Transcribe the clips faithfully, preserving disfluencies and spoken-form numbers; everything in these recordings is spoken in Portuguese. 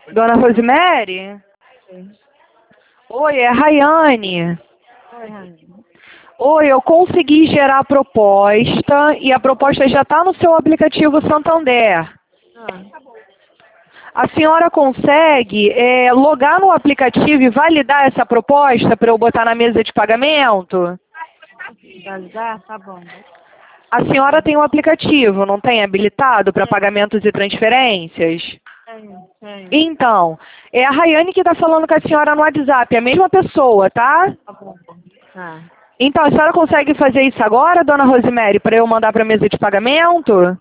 Dona Rosemary? Sim. Oi, é a Rayane. Oi, Rani. Oi, eu consegui gerar a proposta e a proposta já está no seu aplicativo Santander. Ah, A senhora consegue é, logar no aplicativo e validar essa proposta para eu botar na mesa de pagamento? validar? Tá bom. A senhora tem o aplicativo, não tem habilitado para Tem, pagamentos e transferências? tem, tem. Então, é a Rayane que está falando com a senhora no WhatsApp, é a mesma pessoa, tá? Tá bom. Tá. Então, a senhora consegue fazer isso agora, dona Rosemary, para eu mandar para a mesa de pagamento?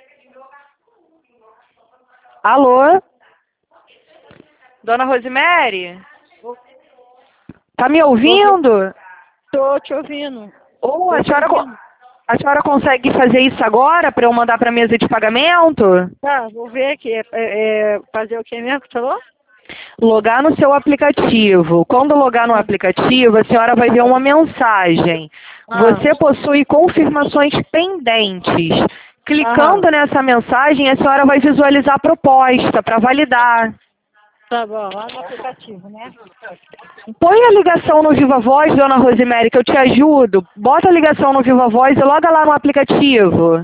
Alô? Dona Rosemary? Tá me ouvindo? Tô te ouvindo. Ou Tô a te senhora, co- ouvindo. a senhora consegue fazer isso agora para eu mandar para a mesa de pagamento? Tá, vou ver aqui. É, é, é fazer o que mesmo que você falou? Logar no seu aplicativo. Quando logar no Ah, aplicativo, a senhora vai ver uma mensagem. ah, Você possui confirmações pendentes. aham. Clicando nessa mensagem, a senhora vai visualizar a proposta para validar. Tá bom, lá no aplicativo, né? Põe a ligação no Viva Voz, dona Rosemary, que eu te ajudo. Bota a ligação no Viva Voz e loga lá no aplicativo.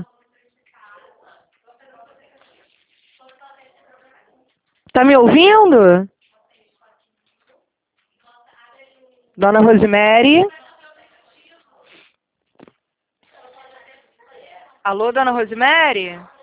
Tá me ouvindo? Dona Rosemary? Alô, dona Rosemary?